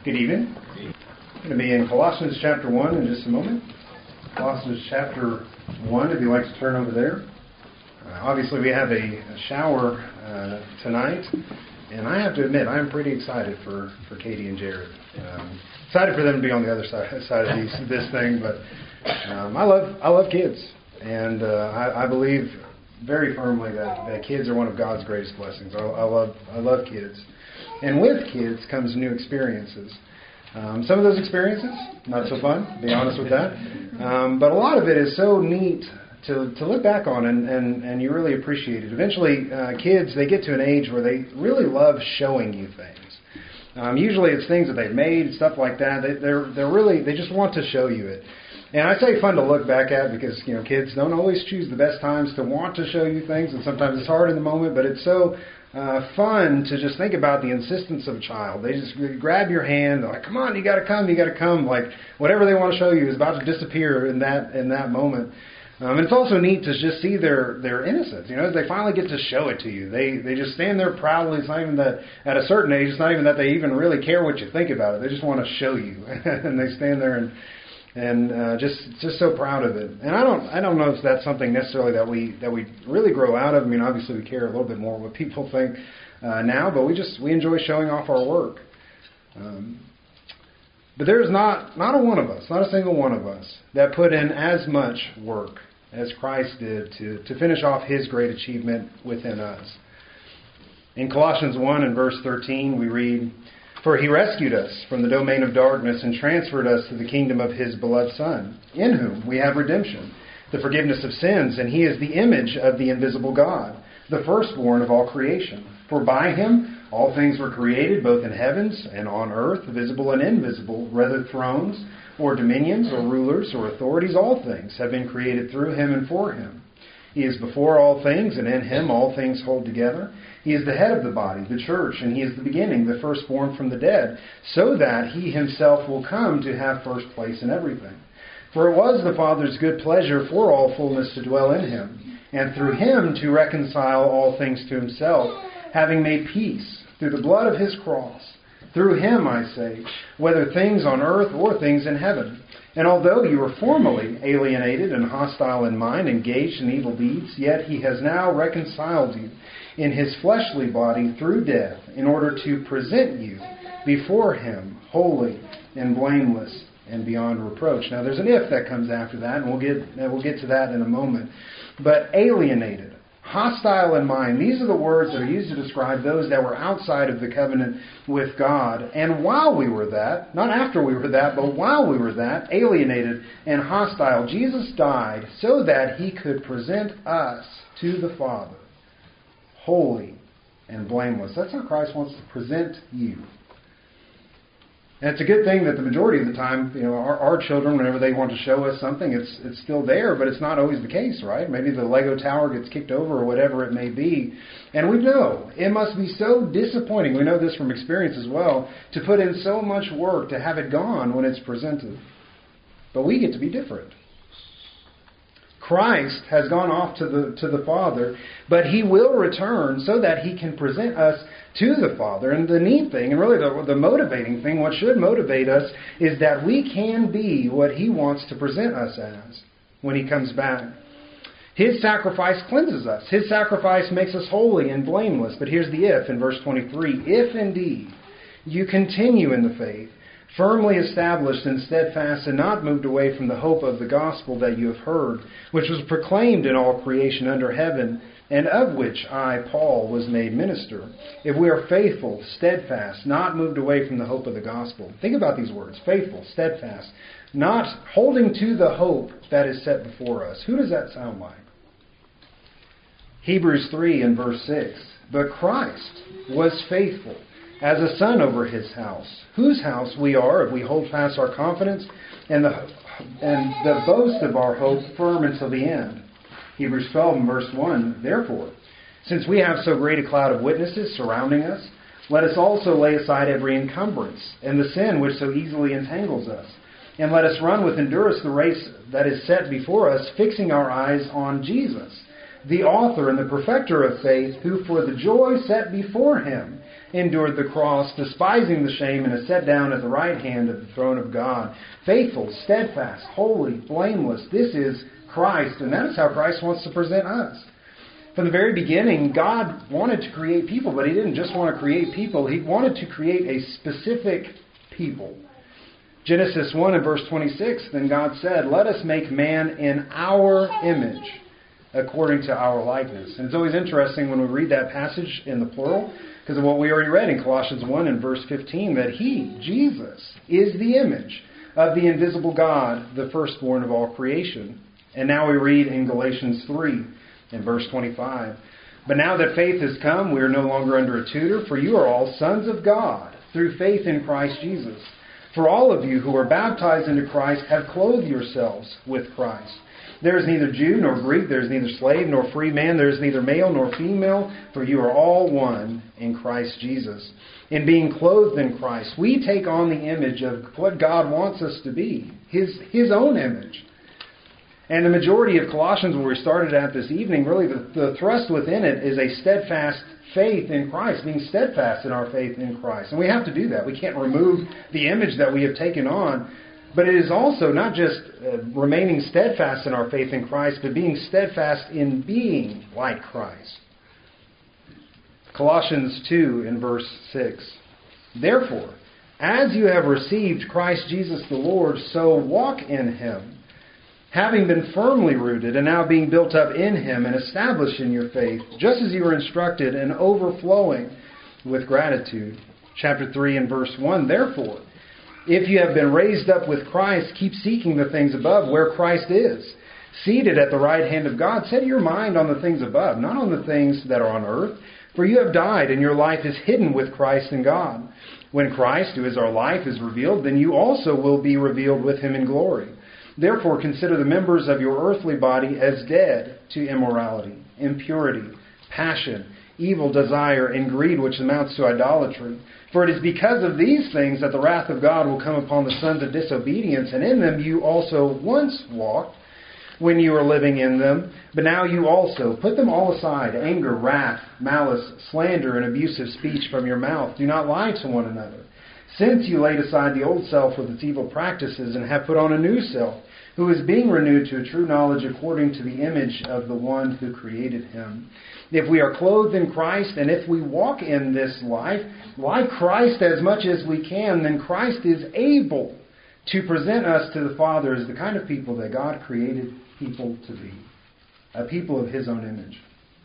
Good evening. I'm going to be in Colossians chapter 1 in just a moment. Colossians chapter 1, if you'd like to turn over there. Obviously, we have a shower tonight, and I have to admit, I'm pretty excited for Katie and Jared. Excited for them to be on the other side of this thing, but I love kids, and I believe very firmly that kids are one of God's greatest blessings. I love kids. And with kids comes new experiences. Some of those experiences, not so fun, to be honest with that. But a lot of it is so neat to look back on, and you really appreciate it. Eventually, kids, they get to an age where they really love showing you things. Usually it's things that they've made, stuff like that. They just want to show you it. And I say fun to look back at because, kids don't always choose the best times to want to show you things, and sometimes it's hard in the moment, but it's so fun to just think about the insistence of a child. They just grab your hand, they're like, come on, you got to come. Like, whatever they want to show you is about to disappear in that moment. And it's also neat to just see their innocence. They finally get to show it to you. They just stand there proudly. It's not even that at a certain age, it's not even that they even really care what you think about it. They just want to show you. And they stand there and just so proud of it. And I don't know if that's something necessarily that we really grow out of. I mean, obviously we care a little bit more what people think now, but we enjoy showing off our work. But there's not a one of us, not a single one of us, that put in as much work as Christ did to finish off His great achievement within us. In Colossians 1 and verse 13, we read, "For He rescued us from the domain of darkness and transferred us to the kingdom of His beloved Son, in whom we have redemption, the forgiveness of sins, and He is the image of the invisible God, the firstborn of all creation. For by Him all things were created, both in heavens and on earth, visible and invisible, whether thrones or dominions or rulers or authorities, all things have been created through Him and for Him. He is before all things, and in Him all things hold together. He is the head of the body, the church, and He is the beginning, the firstborn from the dead, so that He Himself will come to have first place in everything. For it was the Father's good pleasure for all fullness to dwell in Him, and through Him to reconcile all things to Himself, having made peace through the blood of His cross. Through Him, I say, whether things on earth or things in heaven. And although you were formerly alienated and hostile in mind, engaged in evil deeds, yet He has now reconciled you in His fleshly body through death, in order to present you before Him holy and blameless and beyond reproach." Now there's an if that comes after that, and we'll get to that in a moment. But alienated, hostile in mind, these are the words that are used to describe those that were outside of the covenant with God. And while we were that, not after we were that, but while we were that, alienated and hostile, Jesus died so that He could present us to the Father, holy and blameless. That's how Christ wants to present you. And it's a good thing that the majority of the time, our children, whenever they want to show us something, it's still there, but it's not always the case, right? Maybe the Lego tower gets kicked over or whatever it may be. And we know it must be so disappointing, we know this from experience as well, to put in so much work to have it gone when it's presented. But we get to be different. Christ has gone off to the Father, but He will return so that He can present us to the Father. And the neat thing, and really the motivating thing, what should motivate us, is that we can be what He wants to present us as when He comes back. His sacrifice cleanses us. His sacrifice makes us holy and blameless. But here's the if in verse 23. "If indeed you continue in the faith, firmly established and steadfast, and not moved away from the hope of the gospel that you have heard, which was proclaimed in all creation under heaven, and of which I, Paul, was made minister. If we are faithful, steadfast, not moved away from the hope of the gospel." Think about these words. Faithful, steadfast, not holding to the hope that is set before us. Who does that sound like? Hebrews 3 and verse 6. "But Christ was faithful as a son over His house, whose house we are if we hold fast our confidence and the boast of our hope firm until the end." Hebrews 12 and verse 1, "Therefore, since we have so great a cloud of witnesses surrounding us, let us also lay aside every encumbrance and the sin which so easily entangles us, and let us run with endurance the race that is set before us, fixing our eyes on Jesus, the author and the perfecter of faith, who for the joy set before Him endured the cross, despising the shame, and is set down at the right hand of the throne of God. Faithful, steadfast, holy, blameless. This is Christ, and that is how Christ wants to present us. From the very beginning, God wanted to create people, but He didn't just want to create people. He wanted to create a specific people. Genesis 1 and verse 26, then God said, "Let us make man in our image, according to our likeness." And it's always interesting when we read that passage in the plural, because of what we already read in Colossians 1 and verse 15, that He, Jesus, is the image of the invisible God, the firstborn of all creation. And now we read in Galatians 3 and verse 25, "But now that faith has come, we are no longer under a tutor, for you are all sons of God, through faith in Christ Jesus. For all of you who are baptized into Christ have clothed yourselves with Christ. There is neither Jew nor Greek, there is neither slave nor free man, there is neither male nor female, for you are all one in Christ Jesus." In being clothed in Christ, we take on the image of what God wants us to be, His own image. And the majority of Colossians, where we started at this evening, really the thrust within it is a steadfast faith in Christ, being steadfast in our faith in Christ. And we have to do that. We can't remove the image that we have taken on. But it is also not just remaining steadfast in our faith in Christ, but being steadfast in being like Christ. Colossians 2 in verse 6. "Therefore, as you have received Christ Jesus the Lord, so walk in Him, having been firmly rooted and now being built up in Him and established in your faith, just as you were instructed, and overflowing with gratitude." Chapter 3 and verse 1, "Therefore, if you have been raised up with Christ, keep seeking the things above, where Christ is, seated at the right hand of God. Set your mind on the things above, not on the things that are on earth. For you have died, and your life is hidden with Christ in God. When Christ, who is our life, is revealed, then you also will be revealed with Him in glory. Therefore, consider the members of your earthly body as dead to immorality, impurity, passion, evil desire, and greed, which amounts to idolatry. For it is because of these things that the wrath of God will come upon the sons of disobedience, and in them you also once walked when you were living in them. But now you also put them all aside: anger, wrath, malice, slander, and abusive speech from your mouth. Do not lie to one another, since you laid aside the old self with its evil practices and have put on a new self, who is being renewed to a true knowledge according to the image of the one who created him." If we are clothed in Christ, and if we walk in this life like Christ as much as we can, then Christ is able to present us to the Father as the kind of people that God created people to be, a people of His own image.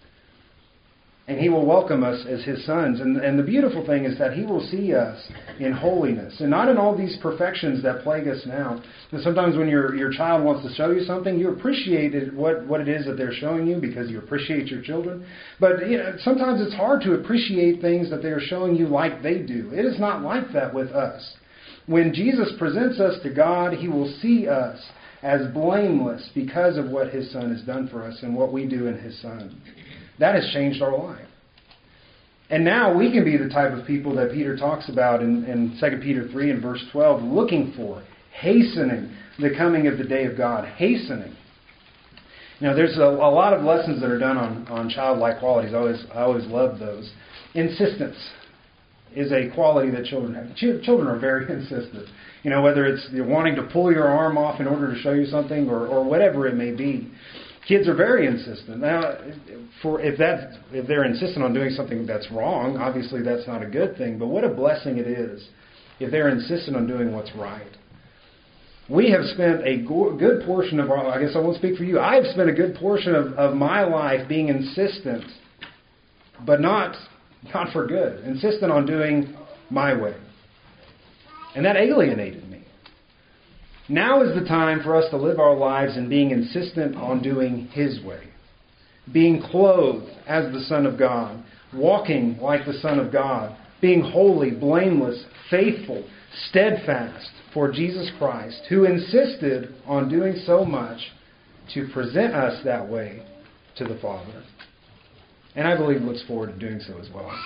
And He will welcome us as His sons. And the beautiful thing is that He will see us in holiness, and not in all these perfections that plague us now. And sometimes when your child wants to show you something, you appreciate what it is that they're showing you because you appreciate your children. But sometimes it's hard to appreciate things that they are showing you like they do. It is not like that with us. When Jesus presents us to God, He will see us as blameless because of what His Son has done for us and what we do in His Son. That has changed our life. And now we can be the type of people that Peter talks about in 2 Peter 3 and verse 12, looking for, hastening the coming of the day of God. Hastening. Now there's a lot of lessons that are done on childlike qualities. I always love those. Insistence is a quality that children have. Children are very insistent. Whether it's you're wanting to pull your arm off in order to show you something or whatever it may be. Kids are very insistent. Now, if they're insistent on doing something that's wrong, obviously that's not a good thing. But what a blessing it is if they're insistent on doing what's right. We have spent a good portion of our, I guess I won't speak for you, I have spent a good portion of my life being insistent, but not for good. Insistent on doing my way. And that alienated me. Now is the time for us to live our lives in being insistent on doing His way. Being clothed as the Son of God. Walking like the Son of God. Being holy, blameless, faithful, steadfast for Jesus Christ, who insisted on doing so much to present us that way to the Father. And I believe looks forward to doing so as well.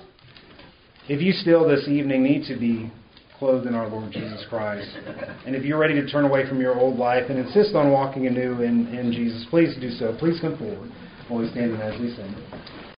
If you still this evening need to be clothed in our Lord Jesus Christ, and if you're ready to turn away from your old life and insist on walking anew in Jesus, please do so. Please come forward while we stand as we sing.